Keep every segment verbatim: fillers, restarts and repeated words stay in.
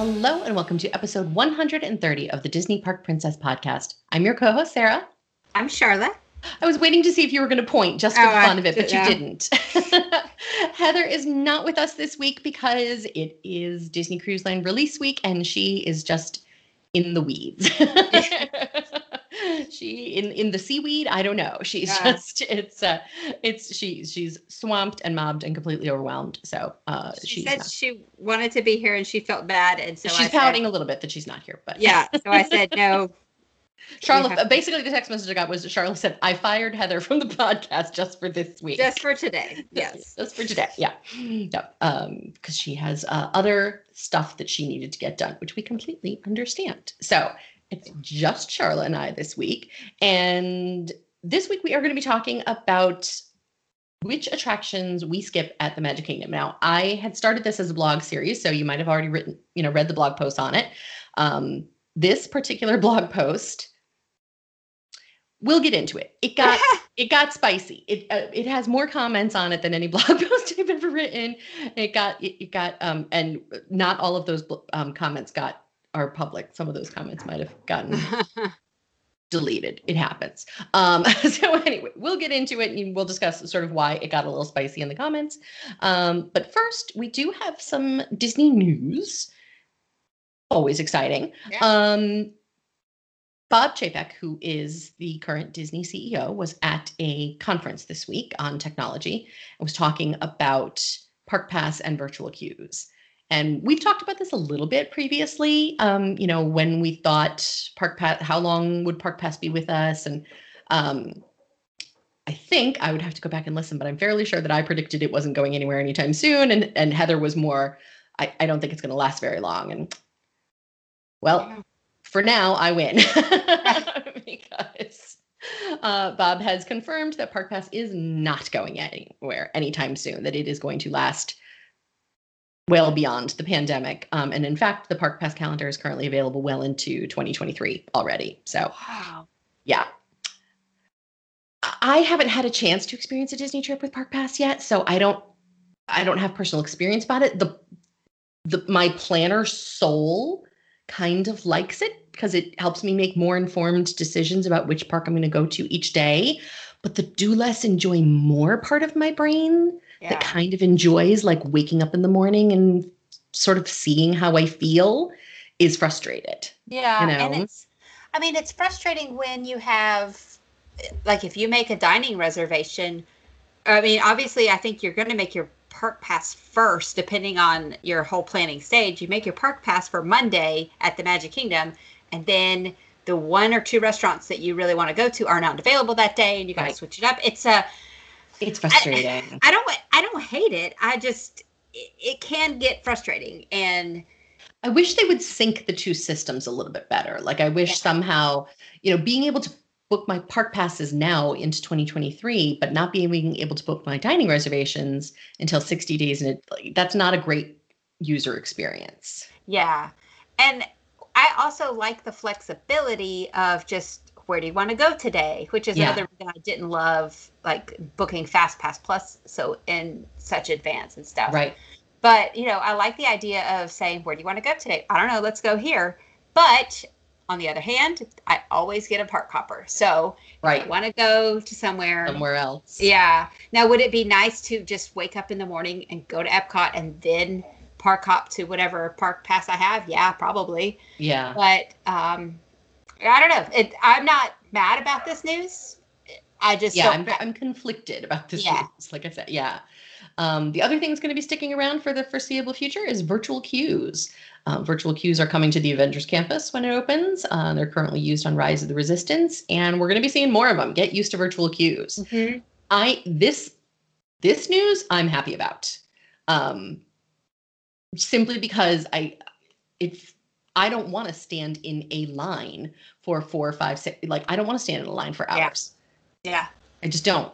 Hello and welcome to episode one hundred thirty of the Disney Park Princess podcast. I'm your co-host, Sarah. I'm Charlotte. I was waiting to see if you were going to point just for oh, the fun of it, I, but you yeah. didn't. Heather is not with us this week because it is Disney Cruise Line release week and she is just in the weeds. she in in the seaweed, I don't know. She's Yeah. just it's uh it's she she's swamped and mobbed and completely overwhelmed. So uh She she's said not. she wanted to be here and she felt bad, and so she's I pouting said, a little bit that she's not here, but yeah. So I said no. Charlotte, have to- basically the text message I got was that Charlotte said, I fired Heather from the podcast just for this week. Just for today. Yes. Just for today. Yeah. Yeah. Um, because she has uh, other stuff that she needed to get done, which we completely understand. So it's just Charlotte and I this week. And this week we are going to be talking about which attractions we skip at the Magic Kingdom. Now, I had started this as a blog series, so you might have already written, you know, read the blog post on it. Um, this particular blog post, we'll get into it. It got it got spicy. It uh, it has more comments on it than any blog post I've ever written. It got it, it got um and not all of those um comments got are public. Some of those comments might have gotten deleted. It happens. Um, so anyway, we'll get into it and we'll discuss sort of why it got a little spicy in the comments. Um, but first, we do have some Disney news. Always exciting. Yeah. Um, Bob Chapek, who is the current Disney C E O, was at a conference this week on technology and was talking about Park Pass and virtual queues. And we've talked about this a little bit previously, um, you know, when we thought Park Pass, how long would Park Pass be with us? And um, I think I would have to go back and listen, but I'm fairly sure that I predicted it wasn't going anywhere anytime soon. And, and Heather was more, I, I don't think it's going to last very long. And well, yeah. For now, I win because uh, Bob has confirmed that Park Pass is not going anywhere anytime soon, that it is going to last well beyond the pandemic. Um, and in fact, the Park Pass calendar is currently available well into twenty twenty-three already. So, wow. Yeah. I haven't had a chance to experience a Disney trip with Park Pass yet, so I don't I don't have personal experience about it. The the my planner soul kind of likes it because it helps me make more informed decisions about which park I'm going to go to each day. But the do less enjoy more part of my brain yeah. that kind of enjoys like waking up in the morning and sort of seeing how I feel is frustrated. Yeah. You know? And it's, I mean, it's frustrating when you have, like, if you make a dining reservation, I mean, obviously I think you're going to make your Park Pass first, depending on your whole planning stage. You make your Park Pass for Monday at the Magic Kingdom, and then the one or two restaurants that you really want to go to are not available that day, and you got to right. switch it up. It's a, it's frustrating. I, I don't, I don't hate it. I just, it, it can get frustrating, and I wish they would sync the two systems a little bit better. Like I wish yeah. somehow, you know, being able to book my park passes now into twenty twenty-three, but not being able to book my dining reservations until sixty days. And it, like, that's not a great user experience. Yeah. And I also like the flexibility of just, where do you want to go today? Which is yeah. another reason I didn't love like booking Fast Pass Plus so in such advance and stuff. Right. But, you know, I like the idea of saying, where do you want to go today? I don't know. Let's go here. But on the other hand, I always get a park hopper. So right. if I want to go to somewhere. Somewhere else. Yeah. Now, would it be nice to just wake up in the morning and go to Epcot and then park hop to whatever park pass I have? Yeah, probably. Yeah. But um, I don't know. It, I'm not mad about this news. I just yeah, don't. I'm, I'm conflicted about this yeah. news. Like I said, yeah. Um, the other thing that's going to be sticking around for the foreseeable future is virtual queues. Uh, virtual queues are coming to the Avengers Campus when it opens. Uh, they're currently used on Rise of the Resistance, and we're going to be seeing more of them. Get used to virtual queues. Mm-hmm. I this this news I'm happy about, um, simply because I if I don't want to stand in a line for four, five, six. Like I don't want to stand in a line for hours. Yeah, yeah. I just don't.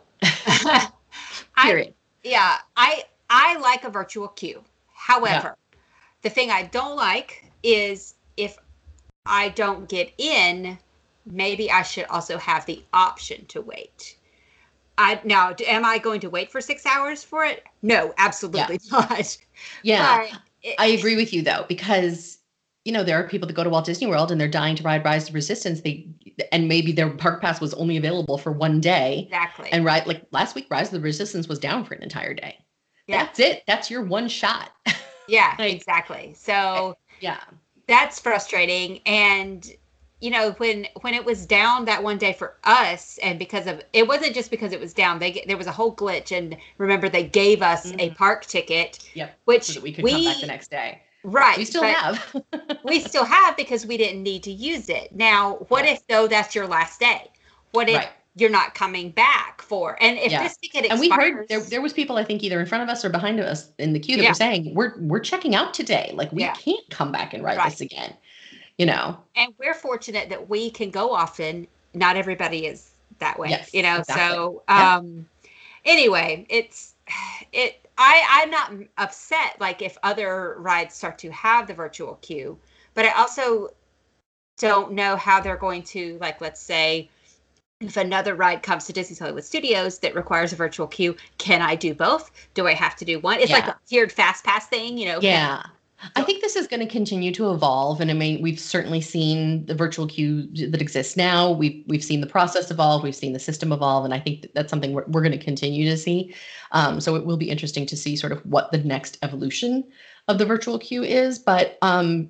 Period. I, yeah, I I like a virtual queue. However, yeah. the thing I don't like is if I don't get in, maybe I should also have the option to wait. I now, am I going to wait for six hours for it? No, absolutely yeah. not. Yeah, it, I agree with you though, because you know, there are people that go to Walt Disney World and they're dying to ride Rise of the Resistance. They and maybe their park pass was only available for one day. Exactly. And right, like last week, Rise of the Resistance was down for an entire day. Yeah. That's it. That's your one shot. Yeah, like, exactly. So yeah, that's frustrating. And you know, when when it was down that one day for us, and because of it wasn't just because it was down, they there was a whole glitch. And remember, they gave us mm-hmm. a park ticket, yep, which so that we could we, come back the next day. Right. We still have. we still have because we didn't need to use it. Now, what yeah. if though that's your last day? What if right. you're not coming back for? And if yeah. this ticket expires, and we heard there there was people I think either in front of us or behind us in the queue that yeah. were saying we're we're checking out today. Like we yeah. can't come back and ride right. this again. You know. And we're fortunate that we can go often. Not everybody is that way. Yes, you know. Exactly. So um yeah. anyway, it's it. I, I'm not upset, like, if other rides start to have the virtual queue, but I also don't know how they're going to, like, let's say, if another ride comes to Disney's Hollywood Studios that requires a virtual queue, can I do both? Do I have to do one? It's yeah. like a tiered fast pass thing, you know? Yeah. I think this is going to continue to evolve. And I mean, we've certainly seen the virtual queue that exists now. We've, we've seen the process evolve. We've seen the system evolve. And I think that that's something we're, we're going to continue to see. Um, so it will be interesting to see sort of what the next evolution of the virtual queue is. But um,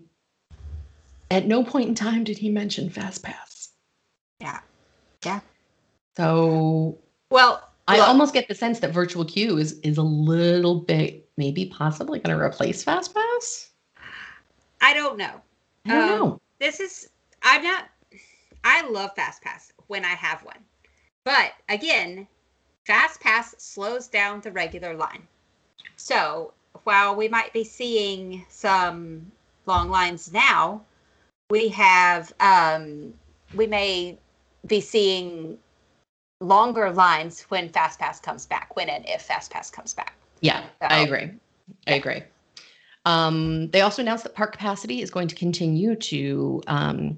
at no point in time did he mention FastPass. Yeah. Yeah. So, well, I well, almost get the sense that virtual queue is, is a little bit, maybe possibly going to replace FastPass. I don't know. I don't um, know. This is, I'm not, I love FastPass when I have one. But again, FastPass slows down the regular line. So while we might be seeing some long lines now, we have, um, we may be seeing longer lines when FastPass comes back, when and if FastPass comes back. Yeah, so, I agree. I yeah. agree. Um, they also announced that park capacity is going to continue to um,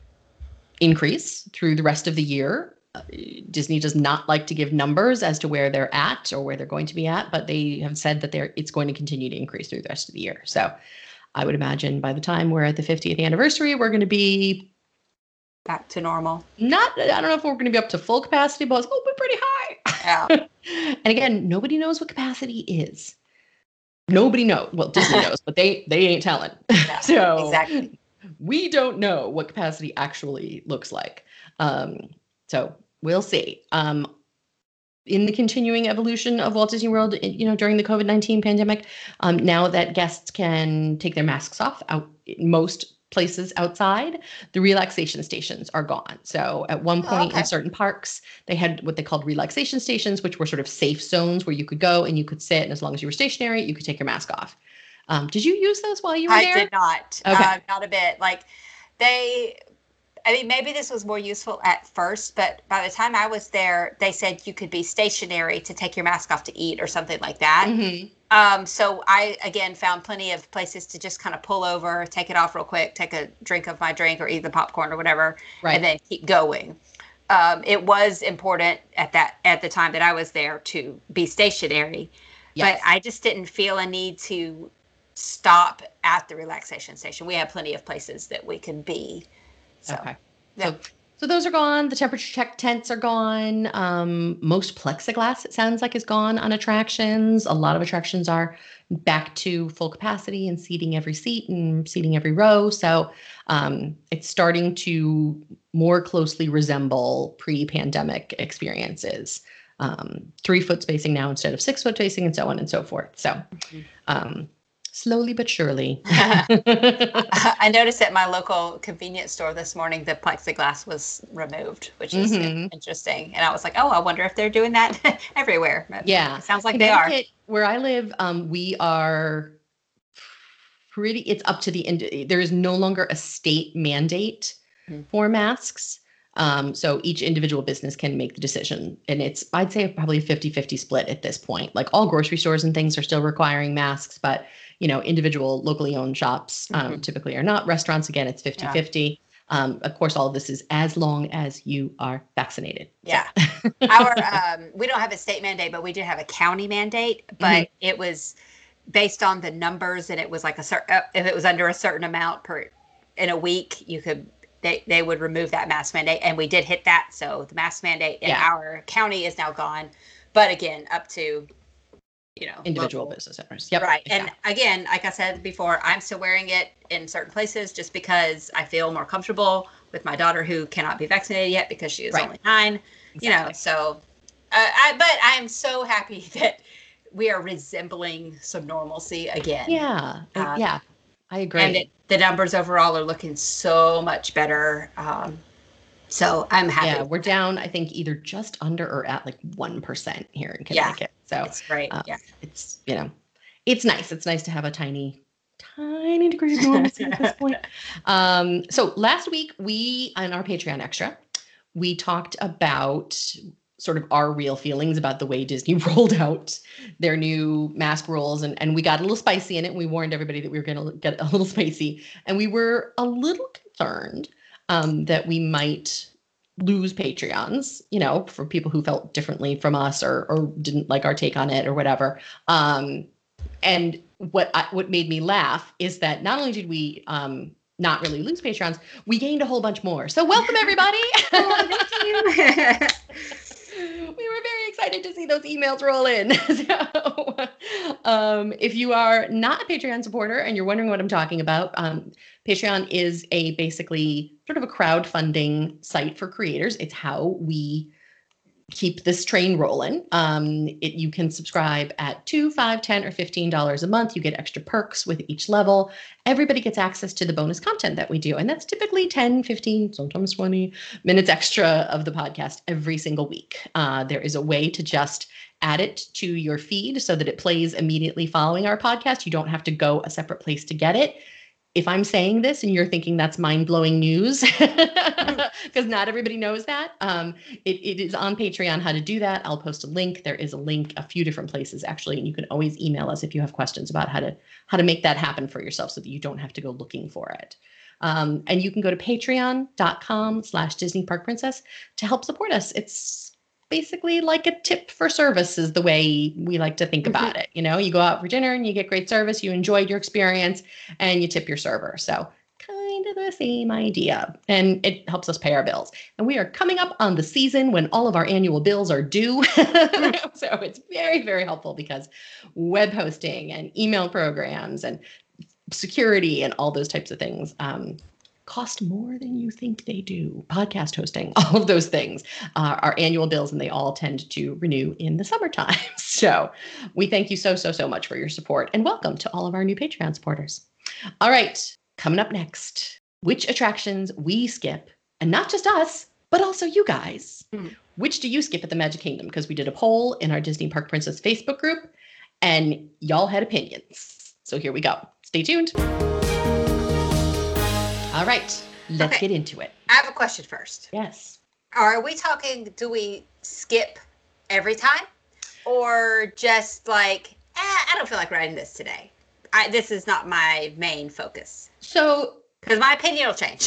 increase through the rest of the year. Uh, Disney does not like to give numbers as to where they're at or where they're going to be at, but they have said that they're it's going to continue to increase through the rest of the year. So I would imagine by the time we're at the fiftieth anniversary, we're going to be back to normal. Not, I don't know if we're going to be up to full capacity, but it's going to be pretty high. Yeah. And again, nobody knows what capacity is. Nobody knows. Well, Disney knows, but they they ain't telling. Yeah, so exactly. We don't know what capacity actually looks like. Um, so we'll see. Um, in the continuing evolution of Walt Disney World, you know, during the COVID nineteen pandemic, um, now that guests can take their masks off out most places outside, the relaxation stations are gone. So at one point oh, okay. in certain parks, they had what they called relaxation stations, which were sort of safe zones where you could go and you could sit. And as long as you were stationary, you could take your mask off. Um, did you use those while you were I there? I did not. Okay. Uh, not a bit. Like they, I mean, maybe this was more useful at first, but by the time I was there, they said you could be stationary to take your mask off to eat or something like that. Mm-hmm. Um, so I, again, found plenty of places to just kind of pull over, take it off real quick, take a drink of my drink or eat the popcorn or whatever, right. and then keep going. Um, it was important at that, at the time that I was there to be stationary, yes. but I just didn't feel a need to stop at the relaxation station. We have plenty of places that we can be. So, okay. Yeah. So, so those are gone. The temperature check tents are gone. Um, most plexiglass, it sounds like, is gone on attractions. A lot of attractions are back to full capacity and seating every seat and seating every row. So um, it's starting to more closely resemble pre-pandemic experiences. Um, three foot spacing now instead of six foot spacing and so on and so forth. So mm-hmm. um, slowly but surely. I noticed at my local convenience store this morning the plexiglass was removed, which is mm-hmm. interesting. And I was like, oh, I wonder if they're doing that everywhere. But yeah. It sounds like they are. Where I live, um, we are pretty, it's up to the end. There is no longer a state mandate mm-hmm. for masks. Um, so each individual business can make the decision. And it's, I'd say probably a fifty-fifty split at this point. Like all grocery stores and things are still requiring masks, but you know, individual locally owned shops um, mm-hmm. typically are not. Restaurants, again, it's fifty-fifty. Yeah. Um, of course, all of this is as long as you are vaccinated. Yeah. So. Our, um, we don't have a state mandate, but we do have a county mandate, but mm-hmm. it was based on the numbers and it was like a certain, uh, if it was under a certain amount per in a week you could they, they would remove that mask mandate, and we did hit that. So the mask mandate in Yeah. our county is now gone. But again, up to, you know, individual local. business owners. Yep. Right. Exactly. And again, like I said before, I'm still wearing it in certain places just because I feel more comfortable with my daughter who cannot be vaccinated yet because she is Right. only nine, Exactly. you know, so, uh, I, but I am so happy that we are resembling some normalcy again. Yeah. Uh, yeah. I agree. And it, the numbers overall are looking so much better. Um, so I'm happy. Yeah, we're down, I think, either just under or at like one percent here in Connecticut. Yeah, so it's great. uh, Yeah. It's, you know, it's nice. It's nice to have a tiny, tiny degree of normalcy at this point. Um, so last week we, on our Patreon Extra, we talked about sort of our real feelings about the way Disney rolled out their new mask rules. And, and we got a little spicy in it. And we warned everybody that we were going to get a little spicy. And we were a little concerned um, that we might lose Patreons, you know, for people who felt differently from us or, or didn't like our take on it or whatever. Um, and what I, what made me laugh is that not only did we um, not really lose Patreons, we gained a whole bunch more. So welcome, everybody. Oh, thank you. We were very excited to see those emails roll in. So, um, if you are not a Patreon supporter and you're wondering what I'm talking about, um, Patreon is a basically sort of a crowdfunding site for creators. It's how we keep this train rolling. Um, it, you can subscribe at two, five, ten, or fifteen dollars a month. You get extra perks with each level. Everybody gets access to the bonus content that we do. And that's typically ten, fifteen, sometimes twenty minutes extra of the podcast every single week. Uh, there is a way to just add it to your feed so that it plays immediately following our podcast. You don't have to go a separate place to get it. If I'm saying this and you're thinking that's mind-blowing news, because not everybody knows that, um, it, it is on Patreon how to do that. I'll post a link. There is a link a few different places, actually, and you can always email us if you have questions about how to how to make that happen for yourself so that you don't have to go looking for it. Um, and you can go to patreon.com slash Disney Park Princess to help support us. It's basically like a tip for service is the way we like to think about it. You know, you go out for dinner and you get great service, you enjoyed your experience, and you tip your server. So kind of the same idea. And it helps us pay our bills. And we are coming up on the season when all of our annual bills are due. So it's very, very helpful because web hosting and email programs and security and all those types of things um, cost more than you think they do. Podcast hosting, all of those things uh, are annual bills, and they all tend to renew in the summertime. So we thank you so, so, so much for your support, and welcome to all of our new Patreon supporters. All right, coming up next, which attractions we skip, and not just us, but also you guys. Mm. Which do you skip at the Magic Kingdom? Because we did a poll in our Disney Park Princess Facebook group, and y'all had opinions. So here we go. Stay tuned. All right, let's okay. get into it. I have a question first. Yes. Are we talking, do we skip every time? Or just like, eh, I don't feel like riding this today. I, this is not my main focus. So, because my opinion will change.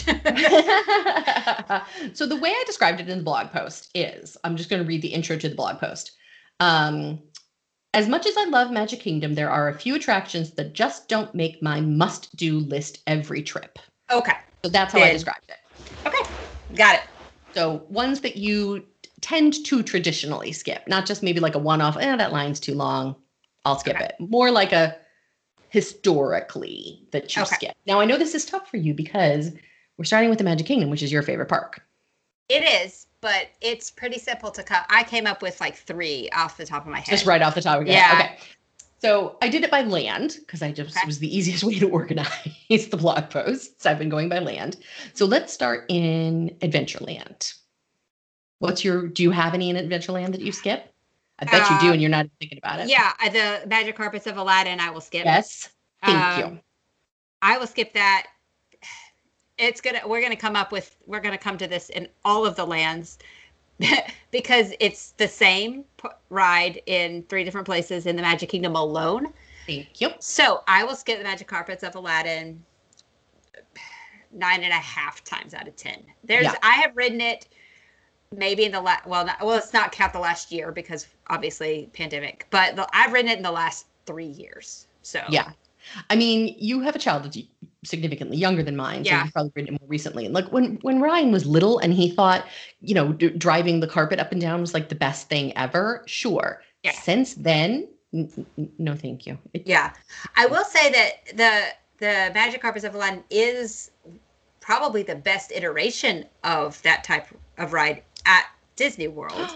So the way I described it in the blog post is, I'm just going to read the intro to the blog post. Um, As much as I love Magic Kingdom, there are a few attractions that just don't make my must-do list every trip. Okay. So that's how then. I described it. Okay. Got it. So ones that you tend to traditionally skip, not just maybe like a one-off, eh, that line's too long, I'll skip okay. it. More like a historically that you okay. skip. Now, I know this is tough for you because we're starting with the Magic Kingdom, which is your favorite park. It is, but it's pretty simple to cut. I came up with like three off the top of my head. Just right off the top of your yeah. head. Okay. So I did it by land because I just okay. was the easiest way to organize the blog posts. I've been going by land. So let's start in Adventureland. What's your, do you have any in Adventureland that you skip? I bet uh, you do and you're not thinking about it. Yeah, the Magic Carpets of Aladdin I will skip. Yes, thank um, you. I will skip that. It's gonna, we're gonna come up with, we're gonna come to this in all of the lands because it's the same p- ride in three different places in the Magic Kingdom alone. Thank you. So I will skip the Magic Carpets of Aladdin nine and a half times out of ten. There's, yeah. I have ridden it maybe in the last, well, not, well, let's not count the last year because obviously pandemic, but the, I've ridden it in the last three years. So yeah, I mean, you have a child that you, significantly younger than mine, so Yeah. you've probably ridden it more recently. And like when when Ryan was little and he thought, you know, d- driving the carpet up and down was like the best thing ever. Sure. Yeah. Since then, n- n- no, thank you. It- Yeah. I will say that the the Magic Carpets of Aladdin is probably the best iteration of that type of ride at Disney World.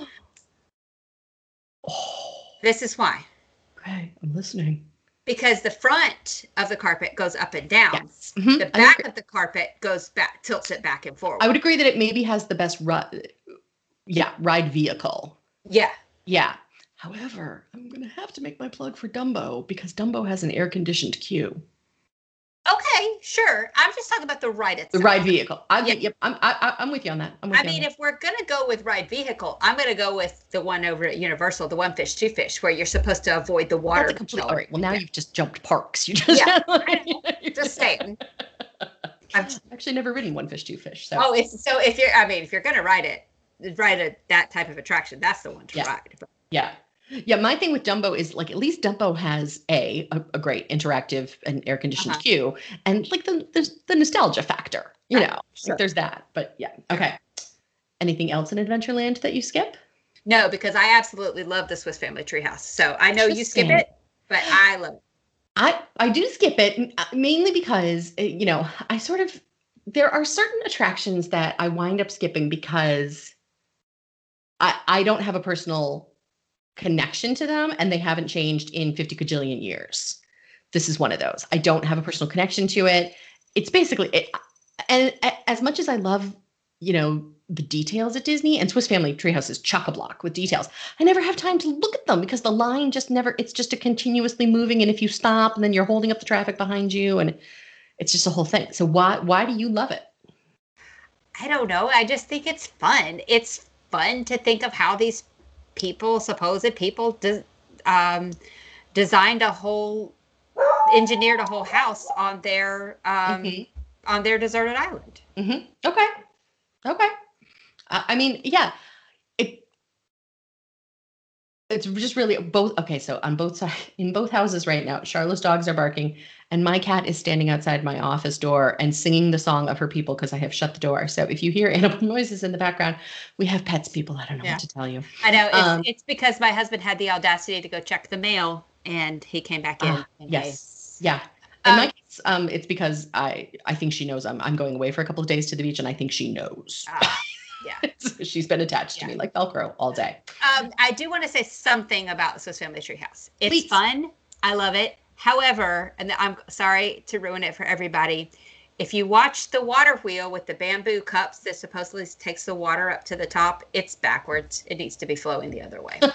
Oh, This is why. okay, I'm listening. Because the front of the carpet goes up and down. Yes. Mhm, The I back agree. of the carpet goes back, tilts it back and forward. I would agree that it maybe has the best ride, yeah, ride vehicle. Yeah. Yeah. However, I'm gonna have to make my plug for Dumbo because Dumbo has an air-conditioned queue. Okay, sure. I'm just talking about the ride itself. The ride vehicle. I Yeah. yep. I'm I, I- I'm with you on that. I'm with I you on mean, that. if we're gonna go with ride vehicle, I'm gonna go with the one over at Universal, the One Fish, Two Fish, where you're supposed to avoid the water. That's a complete. All right. Well, now Yeah. you've just jumped parks. You just. Yeah, Just saying. I'm, I've actually never ridden One Fish, Two Fish. So. oh, it's so if you're, I mean, if you're gonna ride it, ride a that type of attraction, that's the one to Yeah. ride. But Yeah. Yeah. My thing with Dumbo is like at least Dumbo has a a, a great interactive and air conditioned Uh-huh. queue, and like the the, the nostalgia factor. You Right, know, sure. like there's that. But yeah. Okay. Anything else in Adventureland that you skip? No, because I absolutely love the Swiss Family Treehouse. So I know you skip Interesting. it, but I love it. I I do skip it m- uh, mainly because uh, you know I sort of there are certain attractions that I wind up skipping because I I don't have a personal connection to them and they haven't changed in fifty cajillion years. This is one of those. I don't have a personal connection to it. It's basically it, and a- as much as I love, you know, the details at Disney and Swiss Family Treehouse is chock-a-block with details. I never have time to look at them because the line just never, it's just a continuously moving. And if you stop and then you're holding up the traffic behind you and it's just a whole thing. So why, why do you love it? I don't know. I just think it's fun. It's fun to think of how these people, supposed people, de- um, designed a whole, engineered a whole house on their um, Mhm. on their deserted island. Mm-hmm. Okay. Okay. I, I mean, yeah, it, it's just really both. Okay. So on both sides, in both houses right now, Charlotte's dogs are barking and my cat is standing outside my office door and singing the song of her people because I have shut the door. So if you hear animal noises in the background, we have pets, people. I don't know Yeah. what to tell you. I know it's Um, it's because my husband had the audacity to go check the mail and he came back in. Ah, and yes. Yeah. In my Um, case, um, it's because I I think she knows I'm I'm going away for a couple of days to the beach, and I think she knows. Ah, yeah. So she's been attached to Yeah. me like Velcro all day. Um, I do want to say something about the Swiss Family Treehouse. It's Please. fun. I love it. However, and I'm sorry to ruin it for everybody. If you watch the water wheel with the bamboo cups that supposedly takes the water up to the top, it's backwards. It needs to be flowing the other way.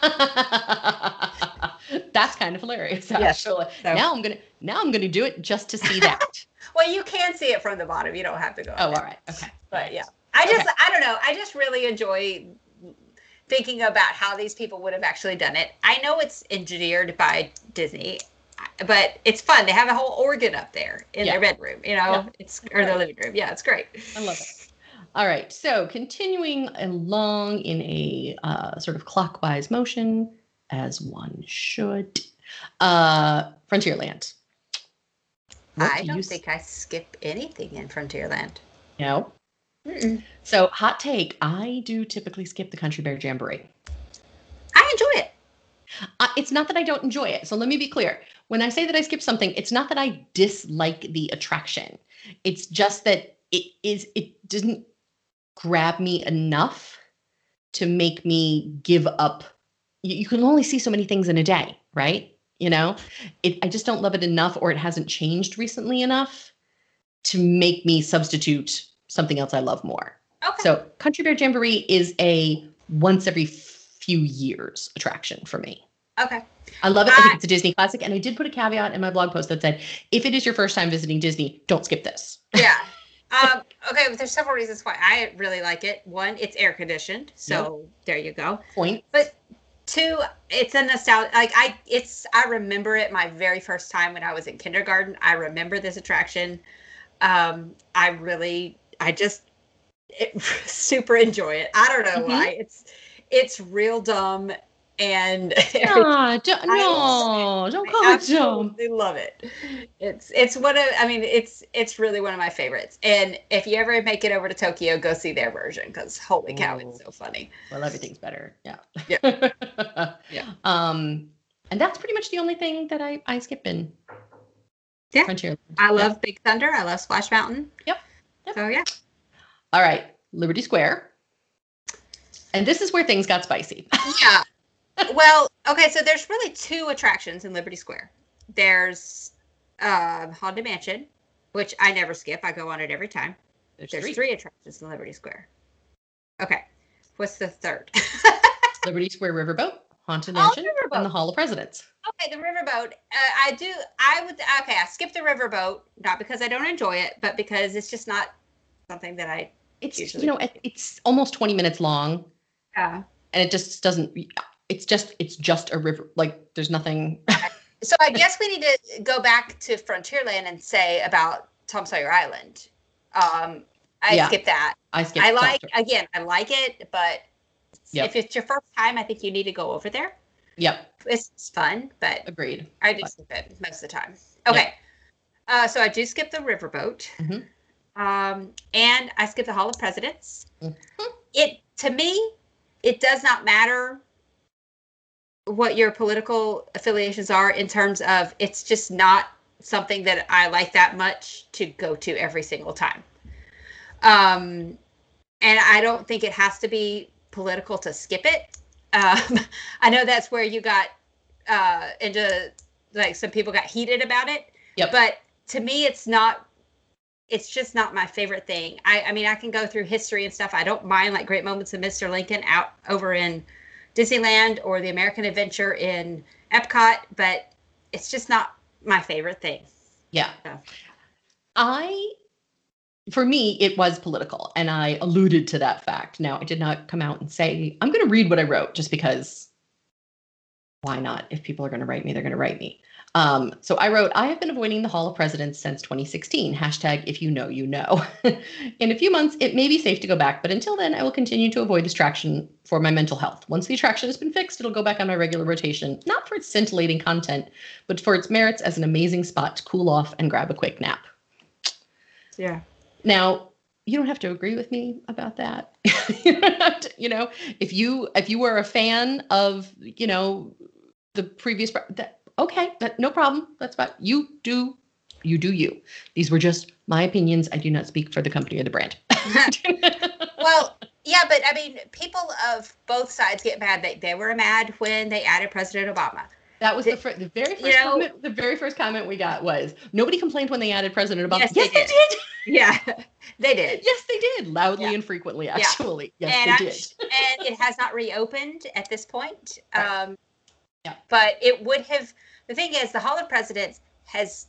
That's kind of hilarious, Yes. actually. So- Now I'm gonna now I'm gonna do it just to see that. Well, you can see it from the bottom. You don't have to go. Oh, up there. all right. Okay. But yeah, I just, Okay. I don't know. I just really enjoy thinking about how these people would have actually done it. I know it's engineered by Disney, but it's fun. They have a whole organ up there in Yeah. their bedroom, you know, Yeah. it's or their living room. Yeah, it's great. I love it. All right. So continuing along in a uh, sort of clockwise motion, as one should. Uh, Frontierland. What I do don't you s- think I skip anything in Frontierland. No. Mm-mm. So hot take. I do typically skip the Country Bear Jamboree. I enjoy it. Uh, it's not that I don't enjoy it. So let me be clear. When I say that I skip something, it's not that I dislike the attraction. It's just that it is it didn't grab me enough to make me give up. You, you can only see so many things in a day, right? You know, it, I just don't love it enough, or it hasn't changed recently enough to make me substitute something else I love more. Okay. So Country Bear Jamboree is a once every few years attraction for me. Okay. I love it. I think I- it's a Disney classic. And I did put a caveat in my blog post that said, if it is your first time visiting Disney, don't skip this. Yeah. Um, okay, but there's several reasons why I really like it. One, it's air conditioned, so there you go. Point. But two, it's a nostalgia. Like I, it's I remember it my very first time when I was in kindergarten. I remember this attraction. Um, I really, I just it, super enjoy it. I don't know Mhm. why. It's it's real dumb. And Ah, don't, no, don't call I it dumb. absolutely love it. It's it's one of I mean it's it's really one of my favorites. And if you ever make it over to Tokyo, go see their version because holy cow, Ooh. it's so funny. Well, everything's better. Yeah. Yeah. Yeah. Um, and that's pretty much the only thing that I I skip in. Yeah. Frontierland. I love Yep. Big Thunder. I love Splash Mountain. Yep. Yep. So yeah. All right, Liberty Square. And this is where things got spicy. Yeah. Well, okay, so there's really two attractions in Liberty Square. There's um, Haunted Mansion, which I never skip. I go on it every time. There's, There's three. three attractions in Liberty Square. Okay. What's the third? Liberty Square Riverboat, Haunted Oh, Mansion, Riverboat. and the Hall of Presidents. Okay, the riverboat. Uh, I do. I would. Okay, I skipped the riverboat not because I don't enjoy it, but because it's just not something that I. It's Usually. you know it, it's almost twenty minutes long, Yeah. and it just doesn't. It's just it's just a river. Like there's nothing. So I guess we need to go back to Frontierland and say about Tom Sawyer Island. Um, I Yeah. skipped that. I skipped. I like Tom- again. I like it, but Yep. if it's your first time, I think you need to go over there. Yep. It's, it's fun, but Agreed. I do But- skip it most of the time. Okay, uh, so I do skip the riverboat, Mhm. um, and I skip the Hall of Presidents. Mhm. It to me, it does not matter what your political affiliations are in terms of it's just not something that I like that much to go to every single time. Um, and I don't think it has to be political to skip it. Um, I know that's where you got uh, into, like some people got heated about it. Yep. But to me, it's not, it's just not my favorite thing. I, I mean, I can go through history and stuff. I don't mind like Great Moments of Mister Lincoln out over in Disneyland or the American Adventure in Epcot, but it's just not my favorite thing. Yeah. Yeah. I, for me, it was political, and I alluded to that fact. Now, I did not come out and say, I'm going to read what I wrote just because why not? If people are going to write me, they're going to write me. Um, so I wrote, I have been avoiding the Hall of Presidents since twenty sixteen. Hashtag if you know, you know. In a few months, it may be safe to go back, but until then, I will continue to avoid this attraction for my mental health. Once the attraction has been fixed, it'll go back on my regular rotation, not for its scintillating content, but for its merits as an amazing spot to cool off and grab a quick nap. Yeah. Now, you don't have to agree with me about that. You don't have to, you know, if you if you were a fan of, you know, the previous pre- that okay, that no problem. That's fine. You do you do you. These were just my opinions. I do not speak for the company or the brand. Well, yeah, but I mean, people of both sides get mad. They they were mad when they added President Obama. That was the, fir- the very first You know- comment. The very first comment we got was nobody complained when they added President Obama. Yes, Yes, they they did. did. Yeah, they did. Yes, they did. Loudly Yeah. and frequently, actually. Yes, and they I'm did. sh- and it has not reopened at this point. Right. Um, Yeah. But it would have. The thing is, the Hall of Presidents has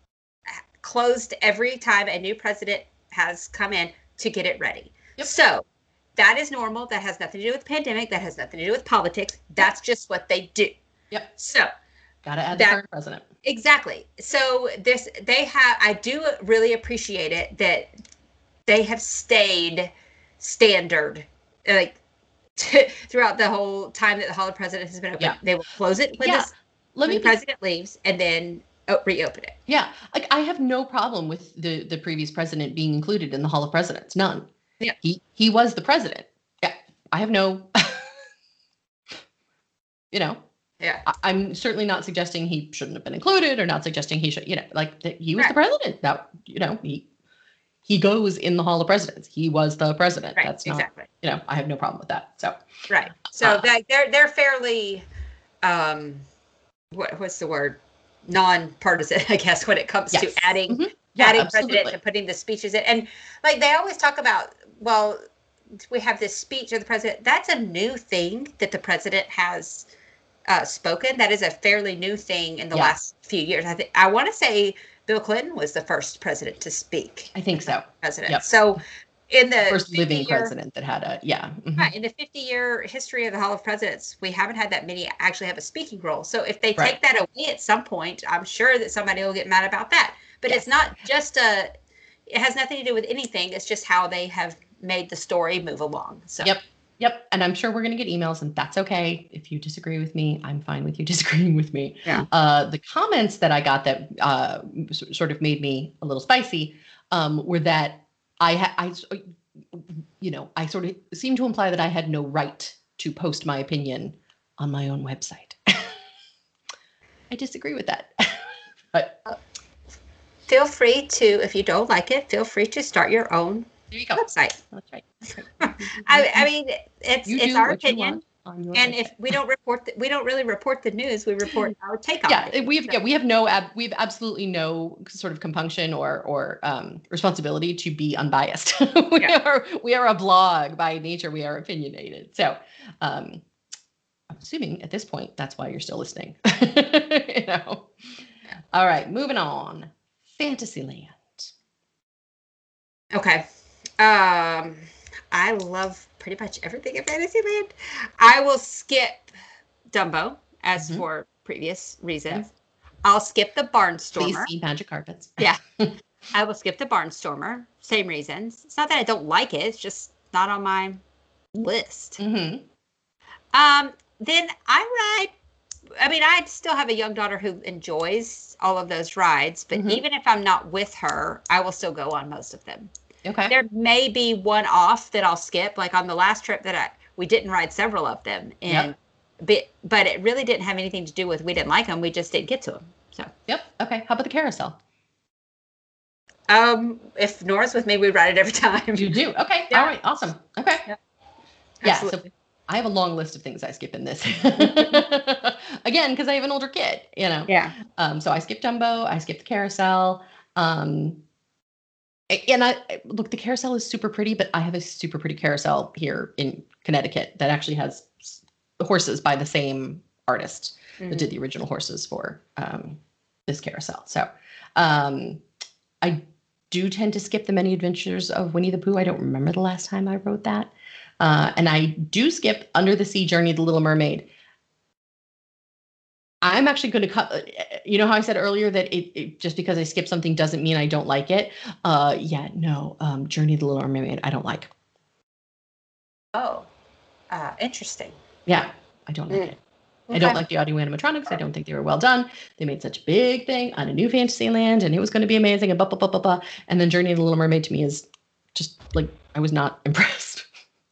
closed every time a new president has come in to get it ready. Yep. So that is normal. That has nothing to do with the pandemic. That has nothing to do with politics. That's just what they do. Yep. So Gotta add that- the current president. exactly. So this they have. I do really appreciate it that they have stayed standard, like t- throughout the whole time that the Hall of Presidents has been open. Yeah. They will close it when, Yeah. this, Let when me the be president leaves, and then oh, reopen it. Yeah, like I have no problem with the the previous president being included in the Hall of Presidents. None. Yeah. He he was the president. Yeah. I have no you know, Yeah. I, I'm certainly not suggesting he shouldn't have been included or not suggesting he should, you know, like that he was the president. That you know, he he goes in the Hall of Presidents. He was the president. Right. That's not, exactly. you know, I have no problem with that. So Right. So Uh, that they're they're fairly, um, what what's the word? Non-partisan, I guess, when it comes yes. to adding Mhm. Yeah, adding absolutely. president and putting the speeches in. And like they always talk about, well, we have this speech of the president. That's a new thing that the president has uh, spoken. That is a fairly new thing in the Yeah. last few years. I think I want to say Bill Clinton was the first president to speak. I think so. President. Yep. So in the First living fifty-year president that had a yeah. mhm. Right, in the fifty-year history of the Hall of Presidents, we haven't had that many actually have a speaking role. So if they take Right. that away at some point, I'm sure that somebody will get mad about that. But Yeah. it's not just a. It has nothing to do with anything. It's just how they have made the story move along. So Yep. Yep. And I'm sure we're going to get emails, and that's okay. If you disagree with me, I'm fine with you disagreeing with me. Yeah. Uh, the comments that I got that uh, s- sort of made me a little spicy um, were that I, ha- I, s- you know, I sort of seemed to imply that I had no right to post my opinion on my own website. I disagree with that. But Feel free to, if you don't like it, feel free to start your own there you go. website. That's right. That's right. I, I mean, it's You it's do our what you opinion, want on your and website. if we don't report, the, we don't really report the news. We report our take on Yeah, it. we have So, yeah, we have no ab- we have absolutely no sort of compunction or or um, responsibility to be unbiased. we Yeah. are we are a blog by nature. We are opinionated. So um, I'm assuming at this point that's why you're still listening. you know. All right, moving on. Fantasyland. Okay. Um, I love pretty much everything in Fantasyland. I will skip Dumbo as Mhm. for previous reasons. I'll skip the Please Barnstormer. see Magic Carpets. Yeah. I will skip the Barnstormer. Same reasons. It's not that I don't like it. It's just not on my list. hmm Um, then I ride. I mean, I still have a young daughter who enjoys all of those rides, but Mhm. even if I'm not with her, I will still go on most of them. Okay. There may be one off that I'll skip, like on the last trip that I we didn't ride several of them, and Yep. but, but it really didn't have anything to do with we didn't like them. We just didn't get to them. So, Yep. Okay. How about the carousel? um, if Nora's with me, we ride it every time. You do. Okay. Yeah. All right. Awesome. Okay. Yep. Yeah. So Absolutely. I have a long list of things I skip in this. Again, because I have an older kid, you know. Yeah. Um, so I skip Dumbo, I skip the carousel. Um, a- and I look, the carousel is super pretty, but I have a super pretty carousel here in Connecticut that actually has s- horses by the same artist that Mhm. did the original horses for um, this carousel. So um, I do tend to skip the Many Adventures of Winnie the Pooh. I don't remember the last time I wrote that. Uh, and I do skip Under the Sea Journey, The Little Mermaid. I'm actually going to cut. You know how I said earlier that it, it just because I skip something doesn't mean I don't like it. Uh, yeah, no. Um, Journey, The Little Mermaid, I don't like. Oh, uh, interesting. Yeah, I don't like Mm. it. I don't Okay. like the audio animatronics. I don't think they were well done. They made such a big thing on a new Fantasyland, and it was going to be amazing. And blah blah blah blah blah. And then Journey, The Little Mermaid to me is just like I was not impressed.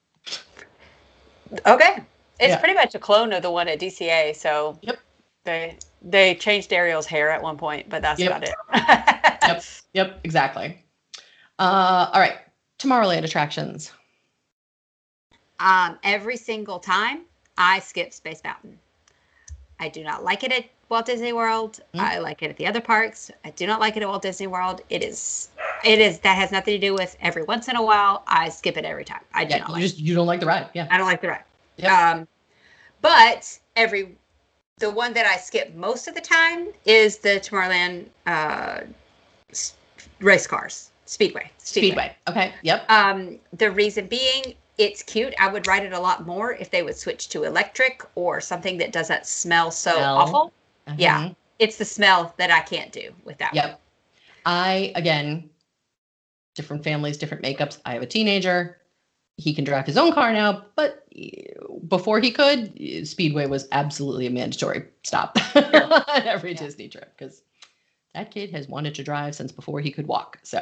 Okay. It's Yeah. pretty much a clone of the one at D C A. So Yep. they they changed Ariel's hair at one point, but that's Yep. about it. Yep. Yep. Exactly. Uh, all right. Tomorrowland attractions. Um, every single time I skip Space Mountain. I do not like it at Walt Disney World. Mm. I like it at the other parks. I do not like it at Walt Disney World. It is, it is that has nothing to do with every once in a while. I skip it every time. I do Yeah, not you like just you don't like the ride. Yeah. it. I don't like the ride. Yep. Um, but every the one that I skip most of the time is the Tomorrowland uh, s- race cars, Speedway. Speedway. Okay. Yep. Um, the reason being, it's cute. I would ride it a lot more if they would switch to electric or something that doesn't smell so Smell. awful. Mhm. Yeah, it's the smell that I can't do with that one. Yep. I, again, different families, different makeups. I have a teenager. He can drive his own car now, but before he could, Speedway was absolutely a mandatory stop on every Yeah. Disney trip because that kid has wanted to drive since before he could walk. So,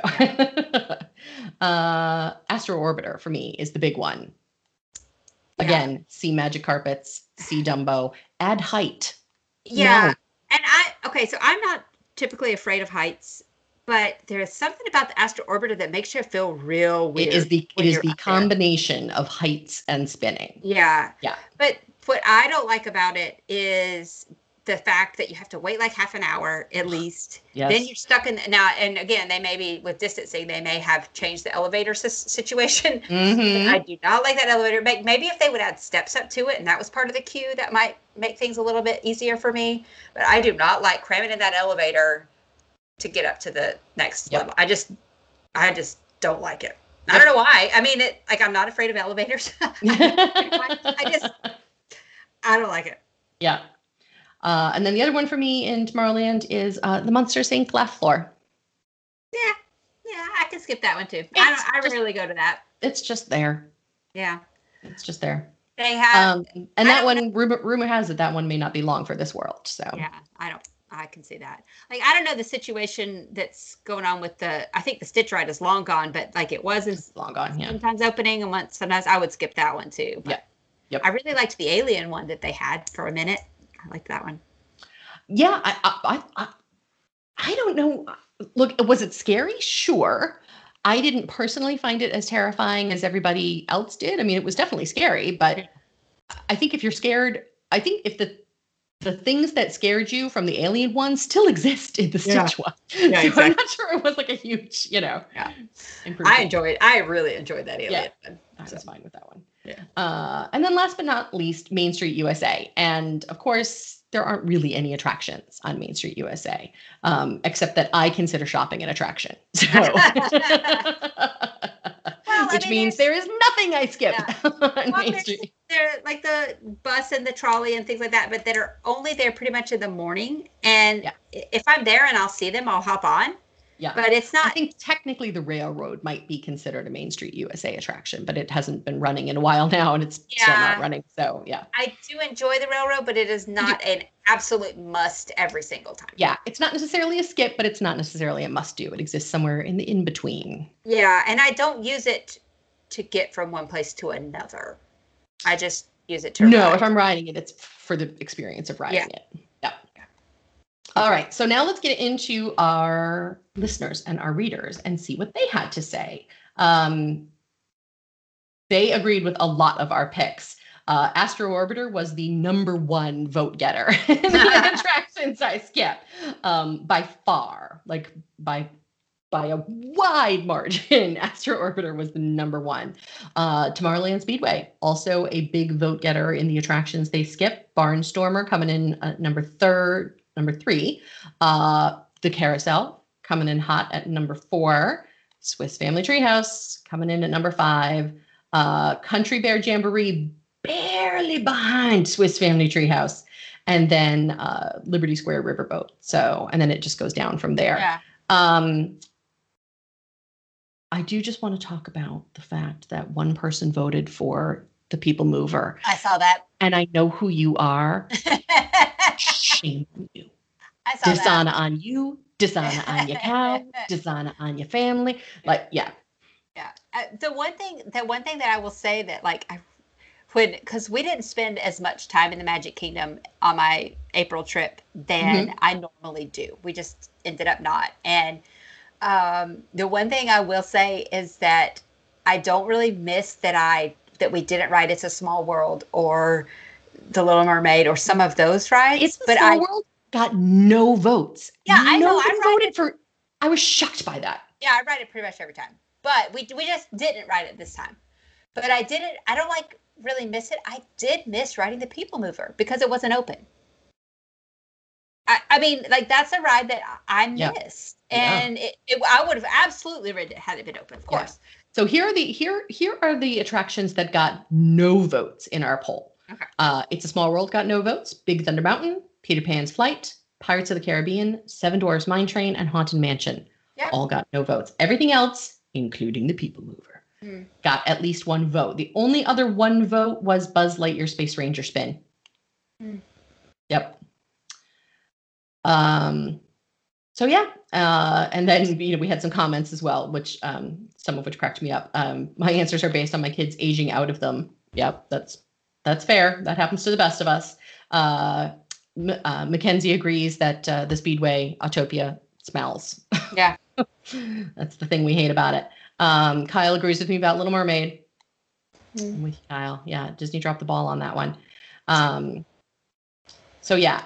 uh, Astro Orbiter for me is the big one. Yeah. Again, see Magic Carpets, see Dumbo, add height. Yeah. No. And I, okay, so I'm not typically afraid of heights, but there's something about the Astro Orbiter that makes you feel real weird. It is the when it is you're the up there. combination of heights and spinning. Yeah. Yeah. But what I don't like about it is the fact that you have to wait like half an hour at least. Yes. Then you're stuck in now. And again, they may be with distancing, they may have changed the elevator s- situation. Mhm. I do not like that elevator. Make- Maybe if they would add steps up to it and that was part of the queue, that might make things a little bit easier for me. But I do not like cramming in that elevator to get up to the next Yep. level. I just, I just don't like it. I don't know why. I mean, it like I'm not afraid of elevators. I just, I don't like it. Yeah. Uh, and then the other one for me in Tomorrowland is uh, the Monsters Incorporated laugh floor. Yeah, yeah, I can skip that one too. I It's don't. I just- rarely go to that. It's just there. Yeah. It's just there. They have, um, and that one, rumor, rumor has it that one may not be long for this world. So yeah, I don't, I can see that. Like, I don't know the situation that's going on with the, I think the Stitch ride is long gone, but like it was it's long gone. Yeah. sometimes opening and once, sometimes I would skip that one too. But yeah. Yep. I really liked the Alien one that they had for a minute. I liked that one. Yeah. I, I, I, I don't know. Look, was it scary? Sure. I didn't personally find it as terrifying as everybody else did. I mean, it was definitely scary, but I think if you're scared, I think if the the things that scared you from the Alien one still exist in the Stitch yeah. one. Yeah, so exactly. I'm not sure it was like a huge, you know. Yeah. improvement. I enjoyed. I really enjoyed that Alien yeah. one. I so. was fine with that one. Yeah. Uh, and then last but not least, Main Street U S A. And of course, there aren't really any attractions on Main Street U S A, um, except that I consider shopping an attraction. So, well, which I mean, means there is nothing I skip yeah. on well, Main Street. They're like the bus and the trolley and things like that, but that are only there pretty much in the morning. And yeah. if I'm there and I'll see them, I'll hop on. Yeah. But it's not. I think technically the railroad might be considered a Main Street U S A attraction, but it hasn't been running in a while now and it's yeah. still not running. So, yeah. I do enjoy the railroad, but it is not an absolute must every single time. Yeah. It's not necessarily a skip, but it's not necessarily a must do. It exists somewhere in the in between. Yeah. And I don't use it to get from one place to another. I just use it to No, ride. if I'm riding it, it's for the experience of riding yeah. it. Yeah. All right. So now let's get into our listeners and our readers and see what they had to say. Um, they agreed with a lot of our picks. Uh, Astro Orbiter was the number one vote getter in the attractions I skip, um, by far, like by by a wide margin. Astro Orbiter was the number one. Uh, Tomorrowland Speedway, also a big vote getter in the attractions they skip. Barnstormer coming in uh, number third, number three. Uh, the Carousel coming in hot at number four. Swiss Family Treehouse coming in at number five. Uh, Country Bear Jamboree barely behind Swiss Family Treehouse. And then uh, Liberty Square Riverboat. So, and then it just goes down from there. Yeah. Um, I do just want to talk about the fact that one person voted for the People Mover. I saw that. And I know who you are. Shame on you. I saw Dishonor that. on you. Dishonor on your cow. Dishonor on your family. Like, yeah. Yeah. Uh, the one thing, the one thing that I will say that, like, I when, because we didn't spend as much time in the Magic Kingdom on my April trip than mm-hmm. I normally do. We just ended up not. And Um, the one thing I will say is that I don't really miss that I that we didn't ride It's a Small World or The Little Mermaid or some of those rides. It's a but Small I, World got no votes. Yeah, I know. Nobody I voted it for. I was shocked by that. Yeah, I ride it pretty much every time, but we we just didn't ride it this time. But I didn't. I don't like really miss it. I did miss riding the People Mover because it wasn't open. I, I mean, like, that's a ride that I missed. Yeah. And yeah. It, it, I would have absolutely ridden it had it been open, of course. Yeah. So here are the here here are the attractions that got no votes in our poll. Okay. Uh, It's a Small World got no votes. Big Thunder Mountain, Peter Pan's Flight, Pirates of the Caribbean, Seven Dwarfs Mine Train, and Haunted Mansion yeah. all got no votes. Everything else, including the People Mover, mm. got at least one vote. The only other one vote was Buzz Lightyear Space Ranger Spin. Mm. Yep. Um, so yeah, uh, and then, you know, we had some comments as well, which, um, some of which cracked me up. Um, my answers are based on my kids aging out of them. Yep. That's, that's fair. That happens to the best of us. Uh, M- uh Mackenzie agrees that, uh, the Speedway Autopia smells. Yeah. That's the thing we hate about it. Um, Kyle agrees with me about Little Mermaid. Mm. I'm with you, Kyle. Yeah. Disney dropped the ball on that one. Um, so yeah,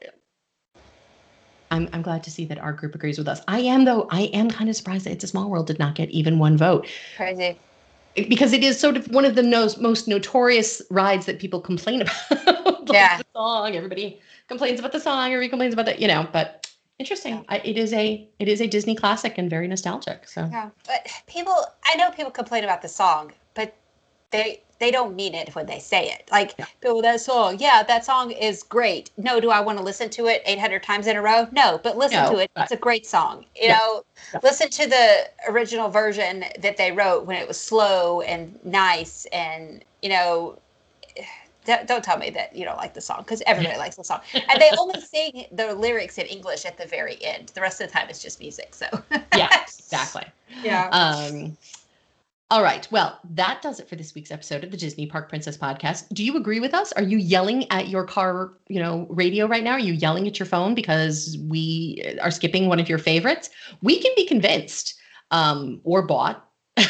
I'm, I'm glad to see that our group agrees with us. I am, though, I am kind of surprised that It's a Small World did not get even one vote. Crazy. Because it is sort of one of the no- most notorious rides that people complain about. Like yeah. The song, everybody complains about the song, everybody complains about that, you know, but interesting. Yeah. I, it is a it is a Disney classic and very nostalgic. So yeah, but people, I know people complain about the song, but they they don't mean it when they say it. Like, Yeah. oh, that song, yeah, that song is great. No, do I want to listen to it eight hundred times in a row? No, but listen No, to it. but- It's a great song. You Yeah. know, Yeah. listen to the original version that they wrote when it was slow and nice, and you know, don't, don't tell me that you don't like the song, because everybody likes the song. And they only sing the lyrics in English at the very end. The rest of the time it's just music. So Yeah, exactly. Yeah. Um, all right. Well, that does it for this week's episode of the Disney Park Princess podcast. Do you agree with us? Are you yelling at your car, you know, radio right now? Are you yelling at your phone because we are skipping one of your favorites? We can be convinced, um, or bought.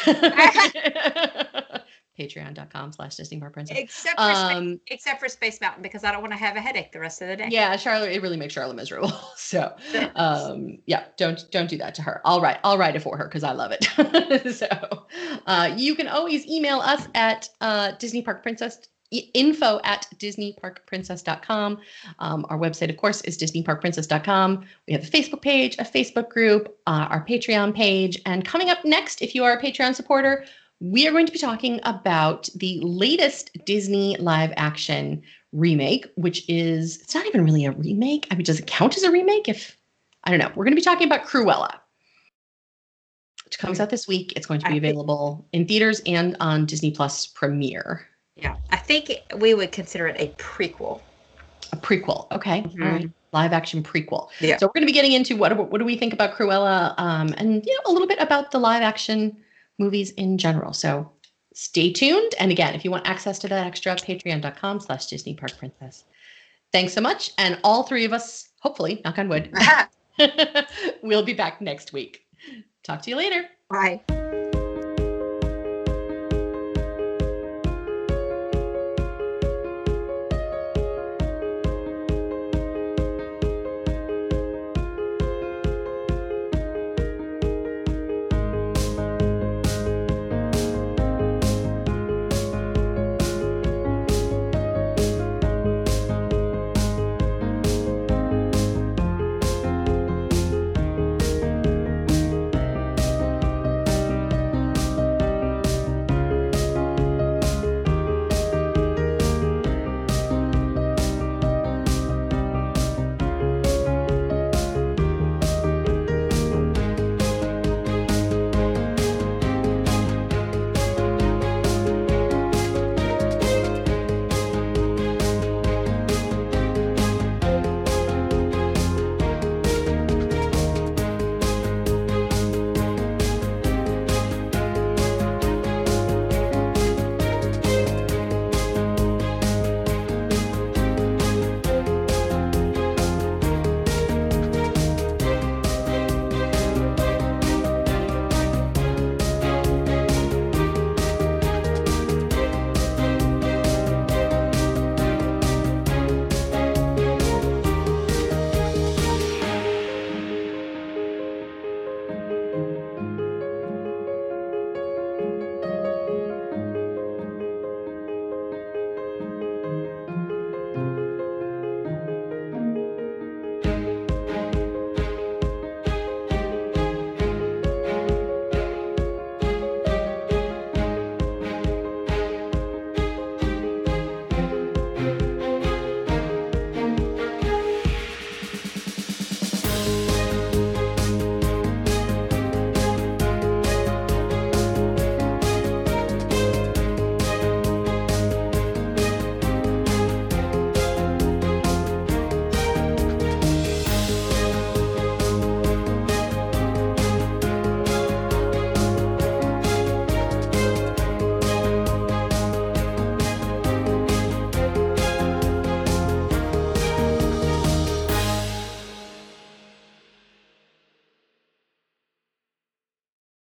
Patreon.com slash Disney Park Princess. Except for, Um, Space, except for Space Mountain, because I don't want to have a headache the rest of the day. Yeah, Charlotte, it really makes Charlotte miserable. So, um, yeah, don't don't do that to her. I'll write I'll write it for her because I love it. So, uh, you can always email us at uh, Disney Park Princess info at disney park princess dot com. Um, our website, of course, is disney park princess dot com. We have a Facebook page, a Facebook group, uh, our Patreon page, and coming up next, if you are a Patreon supporter, we are going to be talking about the latest Disney live action remake, which is, it's not even really a remake. I mean, does it count as a remake? If, I don't know. We're going to be talking about Cruella, which comes out this week. It's going to be available in theaters and on Disney Plus Premiere. Yeah, I think we would consider it a prequel. A prequel. Okay. Mm-hmm. All right. Live action prequel. Yeah. So we're going to be getting into what, what do we think about Cruella, um, and, you know, a little bit about the live action movies in general. So stay tuned. And again, if you want access to that extra, patreon.com slash Disney Park Princess. Thanks so much. And all three of us, hopefully, knock on wood, we'll be back next week. Talk to you later. Bye.